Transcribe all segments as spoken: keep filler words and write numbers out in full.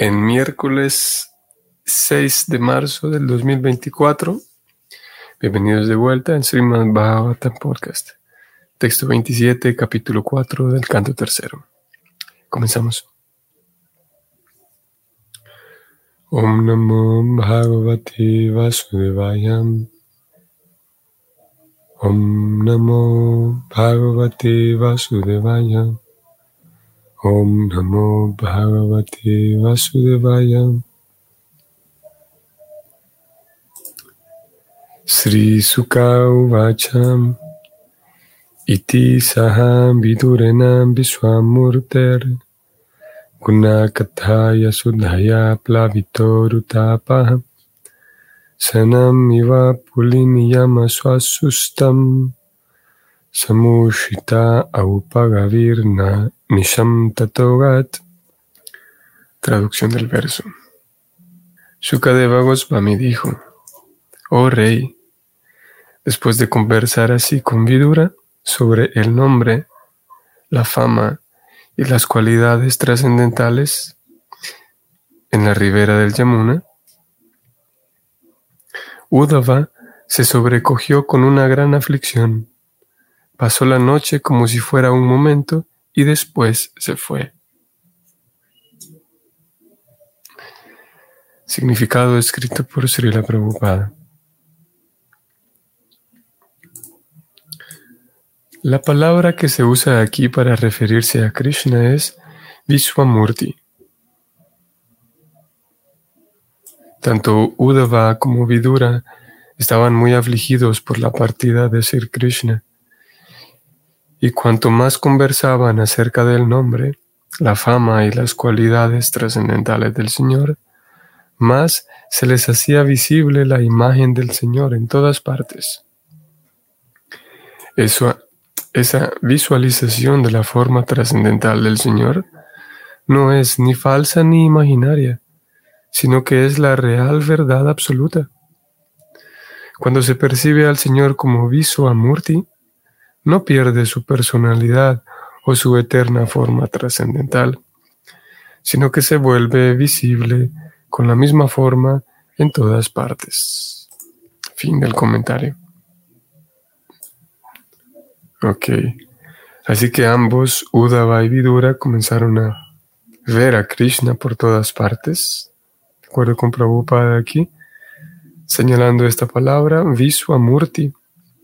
en miércoles seis de marzo del dos mil veinticuatro. Bienvenidos de vuelta en Srimad Bhagavatam Podcast. Texto veintisiete, capítulo cuatro del canto tercero. Comenzamos. Om Namo Bhagavate Vasudevaya. Om Namo Bhagavate Vasudevaya. Om Namo Bhagavate Vasudevaya. Sri Sukha Uvacham Iti Saham Vidurenam Viswamurter Gunakathaya Sudhaya Plavitorutapah Sanam Iva Puliniyama Swasustam Samushita Aupagavirna Nisham Tatogat. Traducción del verso. Shukadeva Goswami dijo: Oh rey, después de conversar así con Vidura sobre el nombre, la fama y las cualidades trascendentales en la ribera del Yamuna, Uddhava se sobrecogió con una gran aflicción. Pasó la noche como si fuera un momento y después se fue. Significado escrito por Srila Prabhupada. La palabra que se usa aquí para referirse a Krishna es Vishwamurti. Tanto Uddhava como Vidura estaban muy afligidos por la partida de Sri Krishna. Y cuanto más conversaban acerca del nombre, la fama y las cualidades trascendentales del Señor, más se les hacía visible la imagen del Señor en todas partes. Eso, esa visualización de la forma trascendental del Señor no es ni falsa ni imaginaria, sino que es la real verdad absoluta. Cuando se percibe al Señor como Vishwamurti, no pierde su personalidad o su eterna forma trascendental, sino que se vuelve visible con la misma forma en todas partes. Fin del comentario. Ok, así que ambos, Uddhava y Vidura, comenzaron a ver a Krishna por todas partes, de acuerdo con Prabhupada aquí, señalando esta palabra, Vishwamurti,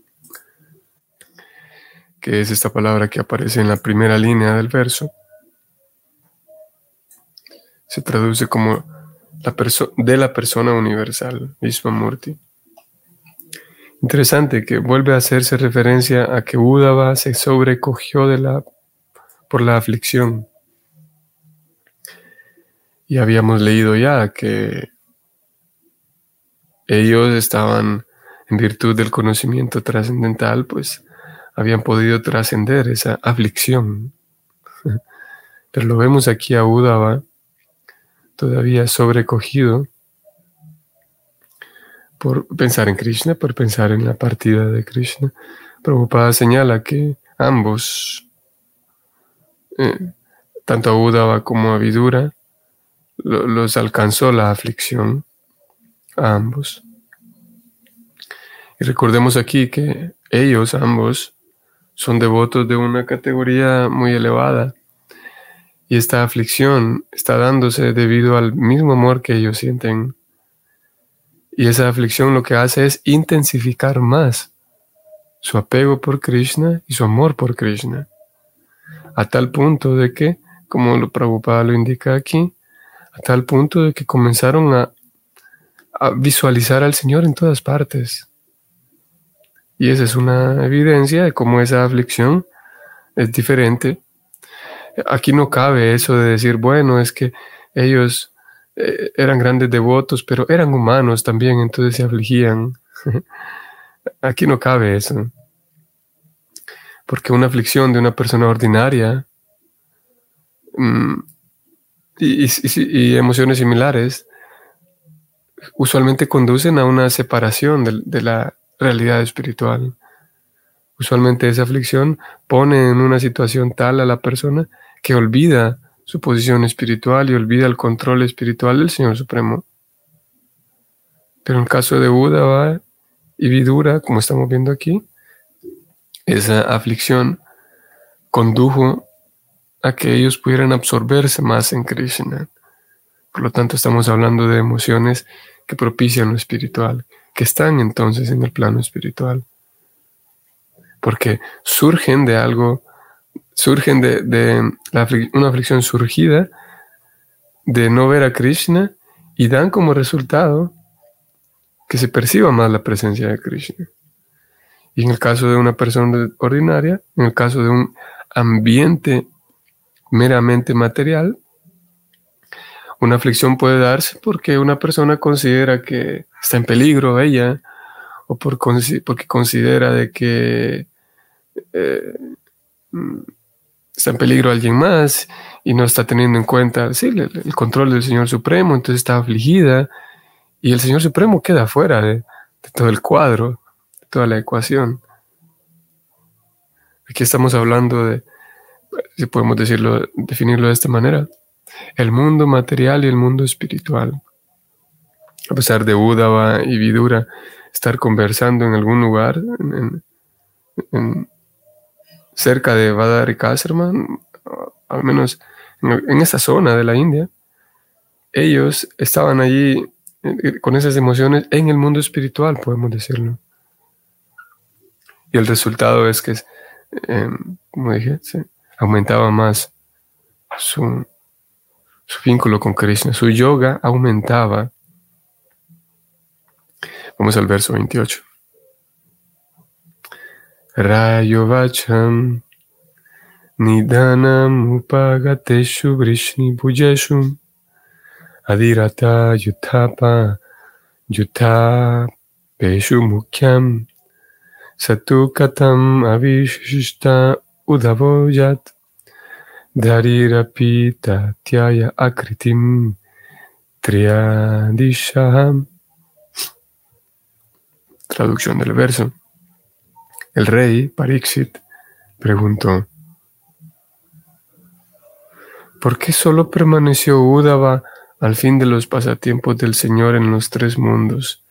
que es esta palabra que aparece en la primera línea del verso. Se traduce como la perso- de la persona universal, Vishwamurti. Interesante que vuelve a hacerse referencia a que Uddhava se sobrecogió de la, por la aflicción. Y habíamos leído ya que ellos estaban, en virtud del conocimiento trascendental, pues habían podido trascender esa aflicción. Pero lo vemos aquí a Uddhava todavía sobrecogido por pensar en Krishna, por pensar en la partida de Krishna. Prabhupada señala que ambos, eh, tanto a Uddhava como a Vidura, lo, los alcanzó la aflicción, a ambos. Y recordemos aquí que ellos, ambos, son devotos de una categoría muy elevada. Y esta aflicción está dándose debido al mismo amor que ellos sienten. Y esa aflicción lo que hace es intensificar más su apego por Krishna y su amor por Krishna. A tal punto de que, como lo Prabhupada lo indica aquí, a tal punto de que comenzaron a, a visualizar al Señor en todas partes. Y esa es una evidencia de cómo esa aflicción es diferente. Aquí no cabe eso de decir, bueno, es que ellos eh, eran grandes devotos, pero eran humanos también, entonces se afligían. Aquí no cabe eso. Porque una aflicción de una persona ordinaria mmm, y, y, y emociones similares usualmente conducen a una separación de, de la realidad espiritual. Usualmente esa aflicción pone en una situación tal a la persona que olvida su posición espiritual y olvida el control espiritual del Señor Supremo. Pero en el caso de Uddhava y Vidura, como estamos viendo aquí, esa aflicción condujo a que ellos pudieran absorberse más en Krishna. Por lo tanto, estamos hablando de emociones que propician lo espiritual, que están entonces en el plano espiritual. Porque surgen de algo, surgen de, de la, una aflicción surgida de no ver a Krishna y dan como resultado que se perciba más la presencia de Krishna. Y en el caso de una persona ordinaria, en el caso de un ambiente meramente material, una aflicción puede darse porque una persona considera que está en peligro ella, o por, porque considera de que eh, está en peligro alguien más y no está teniendo en cuenta sí, el, el control del Señor Supremo, entonces está afligida y el Señor Supremo queda fuera de, de todo el cuadro, de toda la ecuación. Aquí estamos hablando de, si podemos decirlo, definirlo de esta manera, el mundo material y el mundo espiritual. A pesar de Uddhava y Vidura estar conversando en algún lugar, en, en, en, cerca de Badarikasrama, al menos en, en esa zona de la India, ellos estaban allí eh, con esas emociones en el mundo espiritual, podemos decirlo. Y el resultado es que, eh, como dije, se aumentaba más su, su vínculo con Krishna, su yoga aumentaba. Vamos al verso veintiocho. Rayo vacham nidanam upagateshu vrishni bhujeshu adirata yutapa yutapeshu mukhyam satu katam avishishta udavoyat dharirapita tyaya akritim triadishaham. Traducción del verso. El rey Pariksit preguntó: ¿por qué solo permaneció Uddhava al fin de los pasatiempos del Señor en los tres mundos?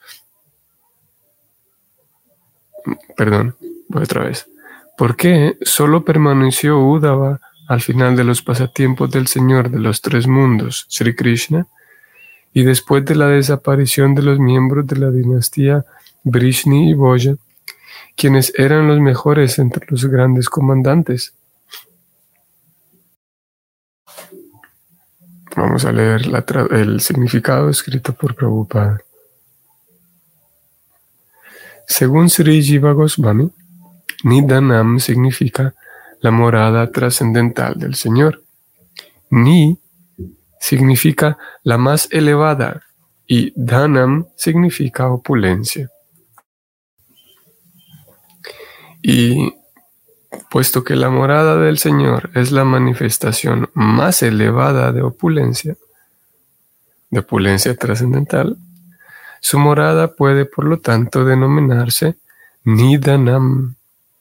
Perdón, voy otra vez. ¿Por qué solo permaneció Uddhava al final de los pasatiempos del Señor de los tres mundos, Sri Krishna, y después de la desaparición de los miembros de la dinastía Vrishni y Bhoja, quienes eran los mejores entre los grandes comandantes? Vamos a leer la el significado escrito por Prabhupada. Según Sri Jiva Goswami, Nidanam significa la morada trascendental del Señor. Ni significa la más elevada y Dhanam significa opulencia. Y puesto que la morada del Señor es la manifestación más elevada de opulencia, de opulencia trascendental, su morada puede por lo tanto denominarse Nidanam.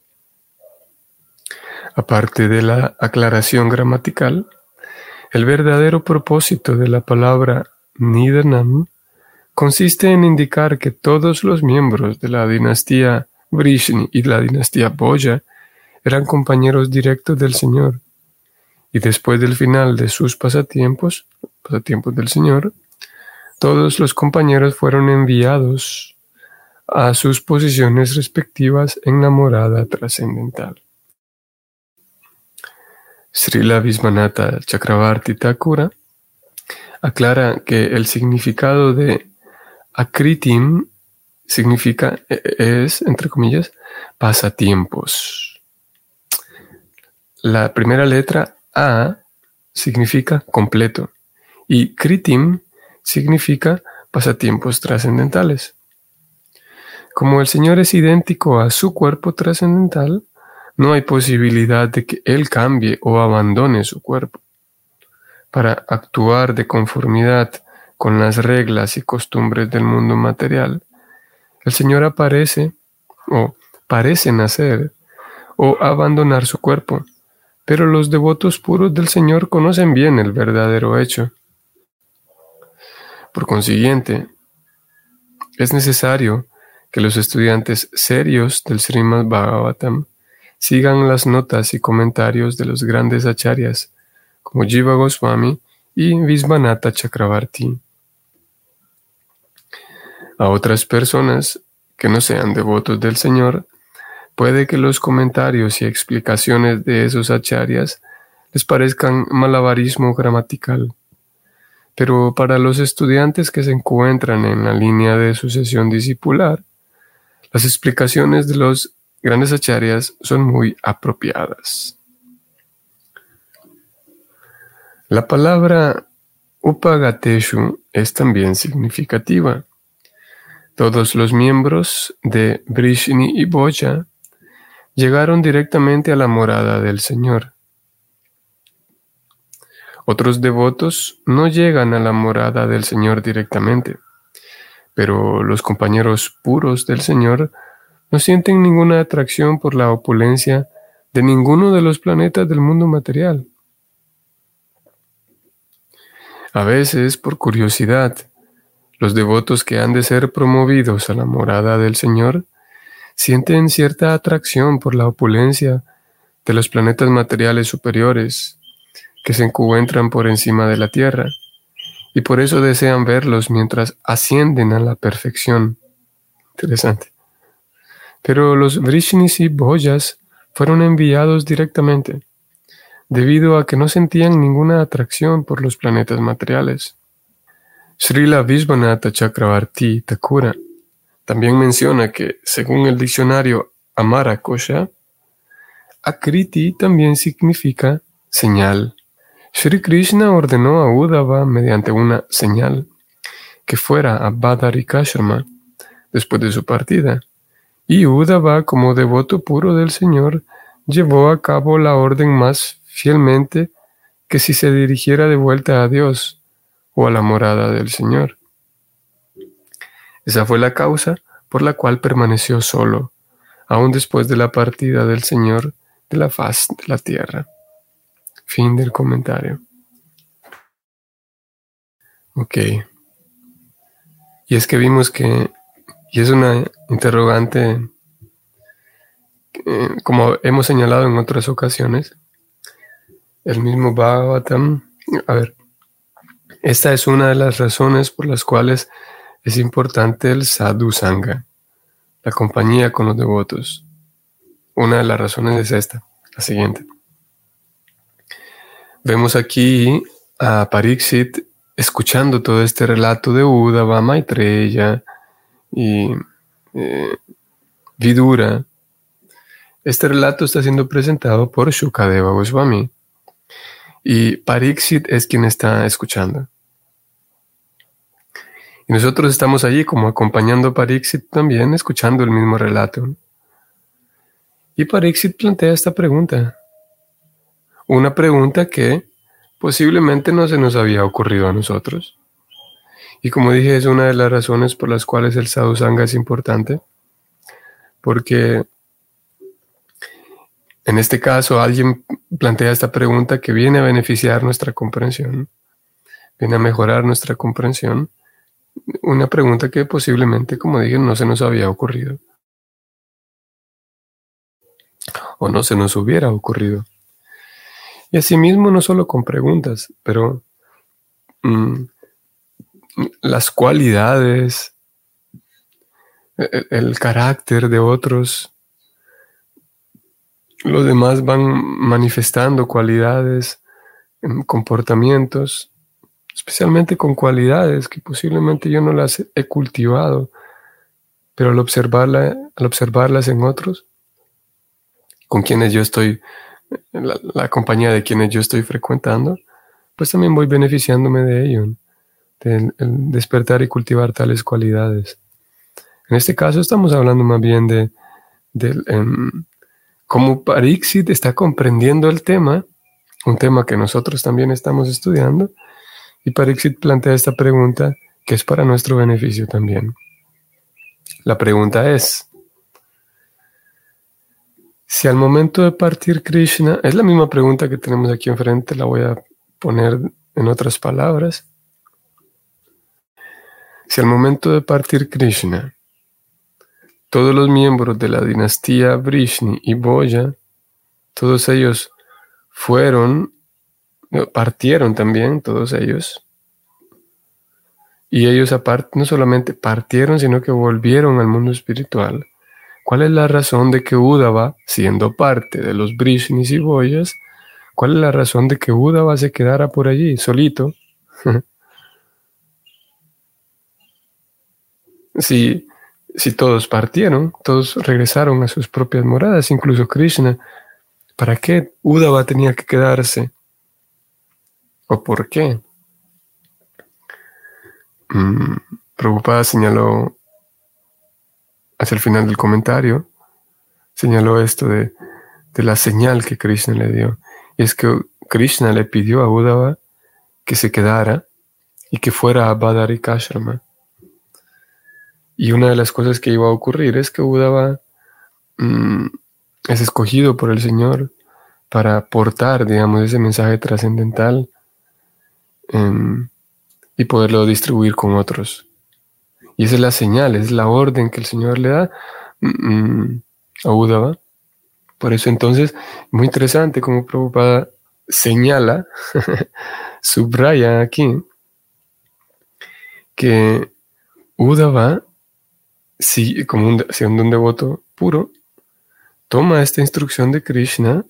Aparte de la aclaración gramatical, el verdadero propósito de la palabra Nidanam consiste en indicar que todos los miembros de la dinastía Vrishni y la dinastía Bhoja eran compañeros directos del Señor, y después del final de sus pasatiempos, pasatiempos del Señor, todos los compañeros fueron enviados a sus posiciones respectivas en la morada trascendental. Srila Visvanatha Chakravarti Thakura aclara que el significado de Akritim significa, es, entre comillas, pasatiempos. La primera letra A significa completo y Kritim significa pasatiempos trascendentales. Como el Señor es idéntico a su cuerpo trascendental, no hay posibilidad de que Él cambie o abandone su cuerpo. Para actuar de conformidad con las reglas y costumbres del mundo material, el Señor aparece o parece nacer o abandonar su cuerpo, pero los devotos puros del Señor conocen bien el verdadero hecho. Por consiguiente, es necesario que los estudiantes serios del Srimad Bhagavatam sigan las notas y comentarios de los grandes acharyas como Jiva Goswami y Visvanatha Chakravarti. A otras personas que no sean devotos del Señor, puede que los comentarios y explicaciones de esos acharyas les parezcan malabarismo gramatical. Pero para los estudiantes que se encuentran en la línea de sucesión discipular, las explicaciones de los grandes acharyas son muy apropiadas. La palabra Upagateshu es también significativa. Todos los miembros de Vrishni y Boya llegaron directamente a la morada del Señor. Otros devotos no llegan a la morada del Señor directamente, pero los compañeros puros del Señor no sienten ninguna atracción por la opulencia de ninguno de los planetas del mundo material. A veces, por curiosidad, los devotos que han de ser promovidos a la morada del Señor sienten cierta atracción por la opulencia de los planetas materiales superiores que se encuentran por encima de la Tierra, y por eso desean verlos mientras ascienden a la perfección. Interesante. Pero los Vrishnis y Boyas fueron enviados directamente, debido a que no sentían ninguna atracción por los planetas materiales. Srila Visvanatha Chakravarti Thakura también menciona que, según el diccionario Amara Kosha, Akriti también significa señal. Sri Krishna ordenó a Uddhava mediante una señal que fuera a Badarikashrama después de su partida, y Uddhava, como devoto puro del Señor, llevó a cabo la orden más fielmente que si se dirigiera de vuelta a Dios o a la morada del Señor. Esa fue la causa por la cual permaneció solo, aún después de la partida del Señor de la faz de la tierra. Fin del comentario. Ok. Y es que vimos que, y es una interrogante, eh, como hemos señalado en otras ocasiones, el mismo Bhagavatam, a ver, esta es una de las razones por las cuales es importante el sadhu sangha, la compañía con los devotos. Una de las razones es esta, la siguiente. Vemos aquí a Pariksit escuchando todo este relato de Uddhava, Maitreya y eh, Vidura. Este relato está siendo presentado por Shukadeva Goswami y Pariksit es quien está escuchando. Y nosotros estamos allí como acompañando a Pariksit también, escuchando el mismo relato. Y Pariksit plantea esta pregunta. Una pregunta que posiblemente no se nos había ocurrido a nosotros. Y como dije, es una de las razones por las cuales el sadhu sangha es importante. Porque en este caso alguien plantea esta pregunta que viene a beneficiar nuestra comprensión. Viene a mejorar nuestra comprensión. Una pregunta que posiblemente, como dije, no se nos había ocurrido. O no se nos hubiera ocurrido. Y asimismo, no solo con preguntas, pero mmm, las cualidades, el, el carácter de otros, los demás van manifestando cualidades, comportamientos, especialmente con cualidades que posiblemente yo no las he cultivado, pero al, observarla, al observarlas en otros, con quienes yo estoy, la, la compañía de quienes yo estoy frecuentando, pues también voy beneficiándome de ello, de el despertar y cultivar tales cualidades. En este caso estamos hablando más bien de, de um, cómo Pariksit está comprendiendo el tema, un tema que nosotros también estamos estudiando, y Pariksit plantea esta pregunta que es para nuestro beneficio también. La pregunta es, Si al momento de partir Krishna, es la misma pregunta que tenemos aquí enfrente, la voy a poner en otras palabras. Si al momento de partir Krishna, todos los miembros de la dinastía Vrishni y Boya, todos ellos fueron, partieron también, todos ellos, y ellos aparte no solamente partieron, sino que volvieron al mundo espiritual. ¿Cuál es la razón de que Uddhava, siendo parte de los Vrishnis y Boyas, cuál es la razón de que Uddhava se quedara por allí, solito? si, si todos partieron, todos regresaron a sus propias moradas, incluso Krishna, ¿para qué Uddhava tenía que quedarse? ¿O por qué? Mm, Prabhupada señaló hacia el final del comentario, señaló esto de, de la señal que Krishna le dio. Y es que Krishna le pidió a Uddhava que se quedara y que fuera a Badarikashrama. Y una de las cosas que iba a ocurrir es que Uddhava mmm, es escogido por el Señor para portar, digamos, ese mensaje trascendental um, y poderlo distribuir con otros. Y esa es la señal, es la orden que el Señor le da um, a Uddhava. Por eso entonces, muy interesante como Prabhupada señala, subraya aquí, que Uddhava, si, como un, siendo un devoto puro, toma esta instrucción de Krishna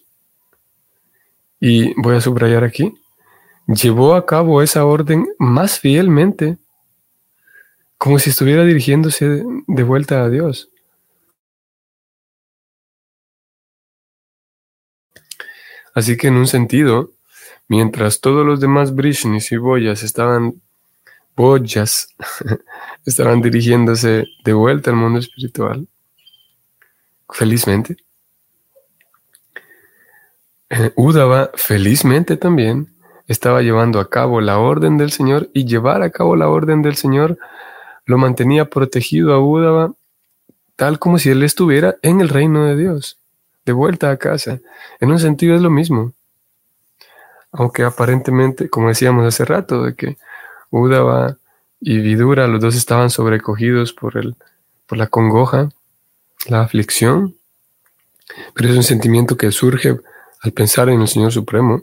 y voy a subrayar aquí, llevó a cabo esa orden más fielmente, como si estuviera dirigiéndose de, de vuelta a Dios. Así que en un sentido, mientras todos los demás Vrishnis y Boyas estaban, Boyas, estaban dirigiéndose de vuelta al mundo espiritual, felizmente, eh, Uddhava felizmente también estaba llevando a cabo la orden del Señor, y llevar a cabo la orden del Señor lo mantenía protegido a Uddhava, tal como si él estuviera en el reino de Dios, de vuelta a casa. En un sentido es lo mismo. Aunque aparentemente, como decíamos hace rato, de que Uddhava y Vidura, los dos estaban sobrecogidos por, el, por la congoja, la aflicción, pero es un sentimiento que surge al pensar en el Señor Supremo.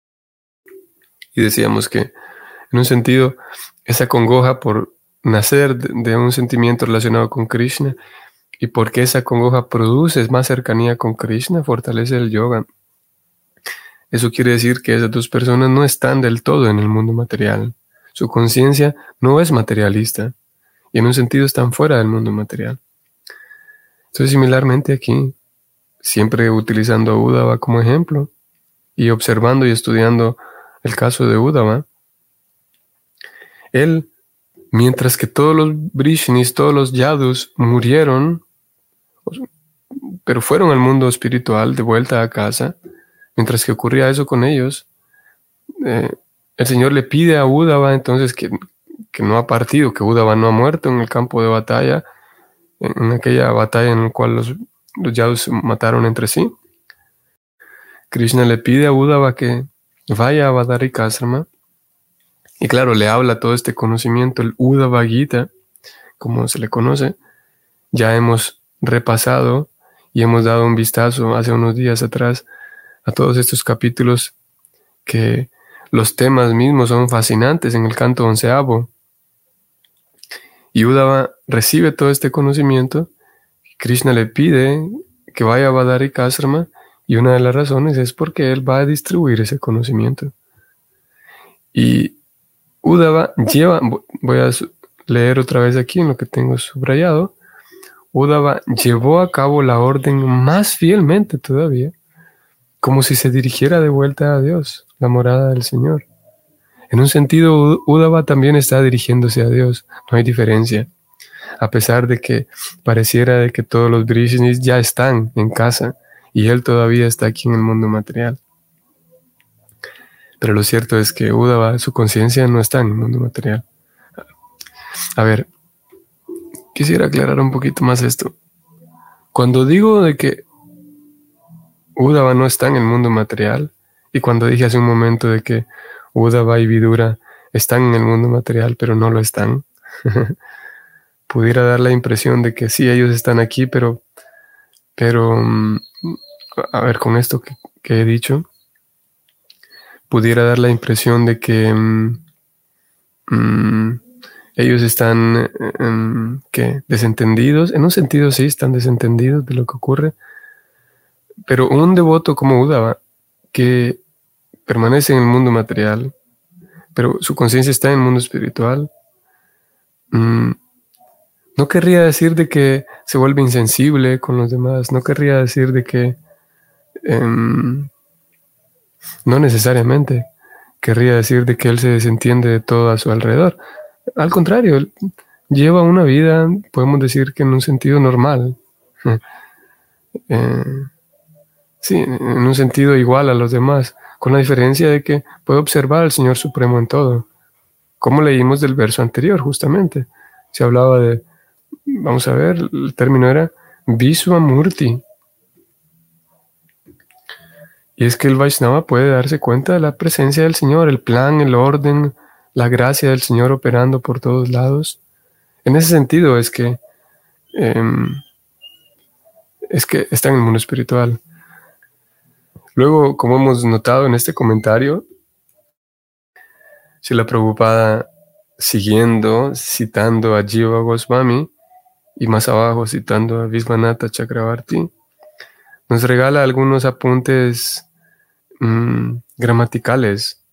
Y decíamos que, en un sentido, esa congoja por nacer de un sentimiento relacionado con Krishna, y porque esa congoja produce más cercanía con Krishna, fortalece el yoga. Eso quiere decir que esas dos personas no están del todo en el mundo material. Su conciencia no es materialista, y en un sentido están fuera del mundo material. Entonces, similarmente aquí, siempre utilizando a Uddhava como ejemplo, y observando y estudiando el caso de Uddhava, él, mientras que todos los Vrishnis, todos los Yadus murieron, pero fueron al mundo espiritual de vuelta a casa, mientras que ocurría eso con ellos, eh, el Señor le pide a Uddhava entonces que, que no ha partido, que Uddhava no ha muerto en el campo de batalla, en, en aquella batalla en la cual los, los Yadus se mataron entre sí. Krishna le pide a Uddhava que vaya a Badarikashrama, y claro, le habla todo este conocimiento, el Uddhava Gita, como se le conoce. Ya hemos repasado y hemos dado un vistazo hace unos días atrás a todos estos capítulos, que los temas mismos son fascinantes en el canto onceavo. Y Uddhava recibe todo este conocimiento, Krishna le pide que vaya a Badarikashrama, y una de las razones es porque él va a distribuir ese conocimiento. Y Uddhava lleva, voy a leer otra vez aquí en lo que tengo subrayado, Uddhava llevó a cabo la orden más fielmente todavía, como si se dirigiera de vuelta a Dios, la morada del Señor. En un sentido, Uddhava también está dirigiéndose a Dios, no hay diferencia. A pesar de que pareciera de que todos los Vrishnis ya están en casa y él todavía está aquí en el mundo material. Pero lo cierto es que Uddhava, su conciencia no está en el mundo material. A ver, quisiera aclarar un poquito más esto. Cuando digo de que Uddhava no está en el mundo material. Y cuando dije hace un momento de que Uddhava y Vidura están en el mundo material, pero no lo están, pudiera dar la impresión de que sí, ellos están aquí, pero, pero a ver, con esto que, que he dicho, pudiera dar la impresión de que um, um, ellos están um, ¿qué? desentendidos. En un sentido sí, están desentendidos de lo que ocurre, pero un devoto como Uddhava, que permanece en el mundo material, pero su conciencia está en el mundo espiritual, um, no querría decir de que se vuelve insensible con los demás, no querría decir de que um, no necesariamente querría decir de que él se desentiende de todo a su alrededor. Al contrario, él lleva una vida, podemos decir que en un sentido normal. Eh, sí, en un sentido igual a los demás, con la diferencia de que puede observar al Señor Supremo en todo. Como leímos del verso anterior, justamente. Se hablaba de, vamos a ver, el término era Visvamurti. Y es que el Vaishnava puede darse cuenta de la presencia del Señor, el plan, el orden, la gracia del Señor operando por todos lados. En ese sentido es que, eh, es que está en el mundo espiritual. Luego, como hemos notado en este comentario, Srila Prabhupada, siguiendo, citando a Jiva Goswami, y más abajo citando a Visvanatha Chakravarti, nos regala algunos apuntes mmm, gramaticales.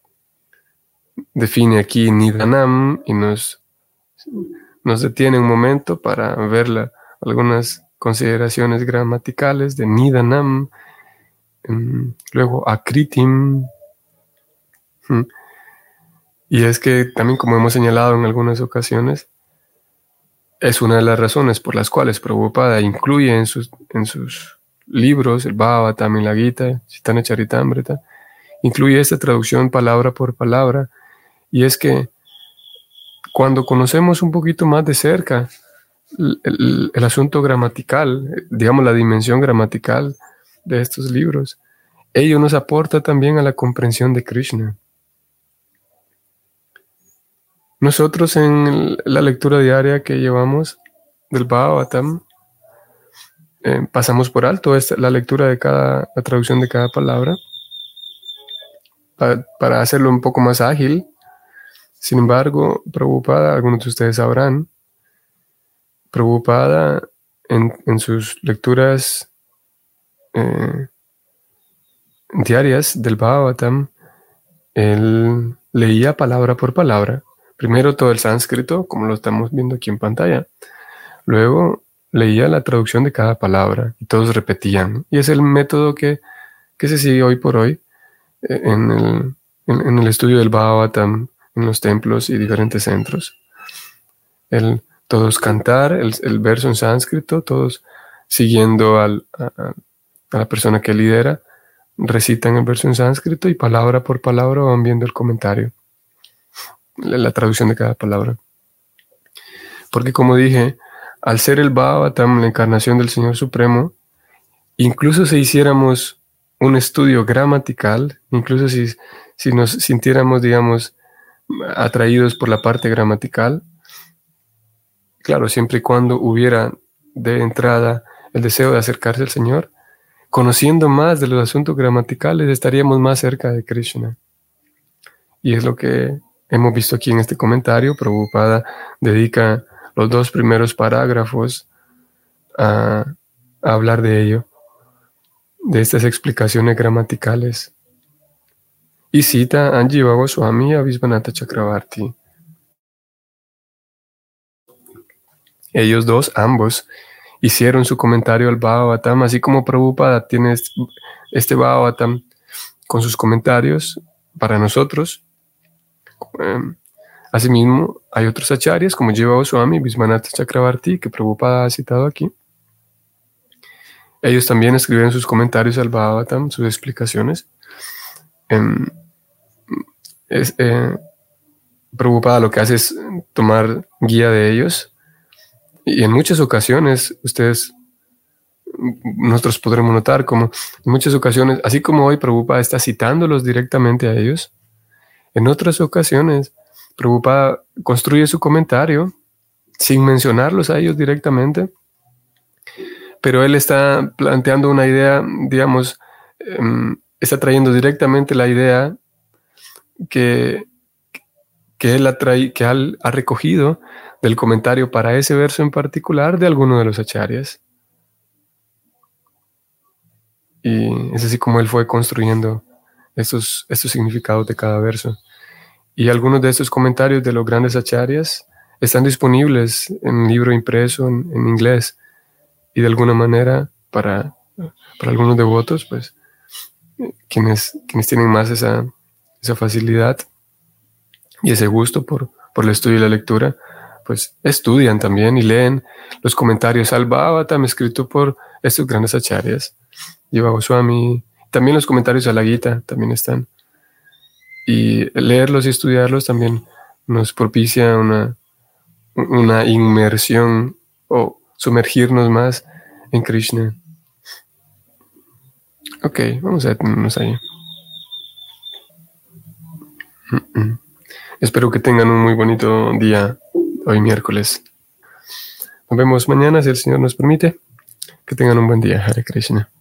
Define aquí Nidanam y nos, nos detiene un momento para ver la, algunas consideraciones gramaticales de Nidanam. Um, luego Akritim. Um, y es que también, como hemos señalado en algunas ocasiones, es una de las razones por las cuales Prabhupada incluye en sus, en sus libros, el Bhagavatam y la Gita, Chaitanya Charitamrita, incluye esta traducción palabra por palabra. Y es que cuando conocemos un poquito más de cerca el, el, el asunto gramatical, digamos la dimensión gramatical de estos libros, ello nos aporta también a la comprensión de Krishna. Nosotros en la lectura diaria que llevamos del Bhagavatam, eh, pasamos por alto esta, la lectura de cada, la traducción de cada palabra, para, para hacerlo un poco más ágil. Sin embargo, Prabhupada, algunos de ustedes sabrán, Prabhupada en, en sus lecturas eh, diarias del Bhagavatam, él leía palabra por palabra. Primero todo el sánscrito, como lo estamos viendo aquí en pantalla. Luego leía la traducción de cada palabra y todos repetían. Y es el método que, que se sigue hoy por hoy eh, en, el, en, en el estudio del Bhagavatam, en los templos y diferentes centros. El, todos cantar el, el verso en sánscrito, todos siguiendo al, a, a la persona que lidera, recitan el verso en sánscrito y palabra por palabra van viendo el comentario, la, la traducción de cada palabra. Porque como dije, al ser el Bhagavatam la encarnación del Señor Supremo, incluso si hiciéramos un estudio gramatical, incluso si, si nos sintiéramos, digamos, atraídos por la parte gramatical, claro, siempre y cuando hubiera de entrada el deseo de acercarse al Señor, conociendo más de los asuntos gramaticales, estaríamos más cerca de Krishna. Y es lo que hemos visto aquí en este comentario. Prabhupada dedica los dos primeros parágrafos a, a hablar de ello, de estas explicaciones gramaticales. Y cita a Jiva Goswami y a Visvanatha Chakravarti. Ellos dos, ambos, hicieron su comentario al Bhagavatam, así como Prabhupada tiene este Bhagavatam con sus comentarios para nosotros. Um, asimismo, hay otros acharyas como Jiva Goswami y Visvanatha Chakravarti, que Prabhupada ha citado aquí. Ellos también escribieron sus comentarios al Bhagavatam, sus explicaciones. Um, es, eh, Prabhupada lo que hace es tomar guía de ellos. Y en muchas ocasiones ustedes nosotros podremos notar como en muchas ocasiones, así como hoy Prabhupada está citándolos directamente a ellos, en otras ocasiones Prabhupada construye su comentario sin mencionarlos a ellos directamente, pero él está planteando una idea, digamos, um, está trayendo directamente la idea que, que él ha, traído, que él ha recogido del comentario para ese verso en particular de alguno de los acharyas. Y es así como él fue construyendo estos, estos significados de cada verso. Y algunos de estos comentarios de los grandes acharyas están disponibles en un libro impreso en, en inglés. Y de alguna manera, para, para algunos devotos, pues, quienes, quienes tienen más esa, esa facilidad y ese gusto por, por el estudio y la lectura, pues estudian también y leen los comentarios al Bhagavatam escrito por estos grandes acharyas. Jiva Goswami, también los comentarios a la Gita también están. Y leerlos y estudiarlos también nos propicia una, una inmersión o sumergirnos más en Krishna. Ok, vamos a detenernos ahí. Mm-mm. Espero que tengan un muy bonito día hoy miércoles. Nos vemos mañana si el Señor nos permite. Que tengan un buen día. Hare Krishna.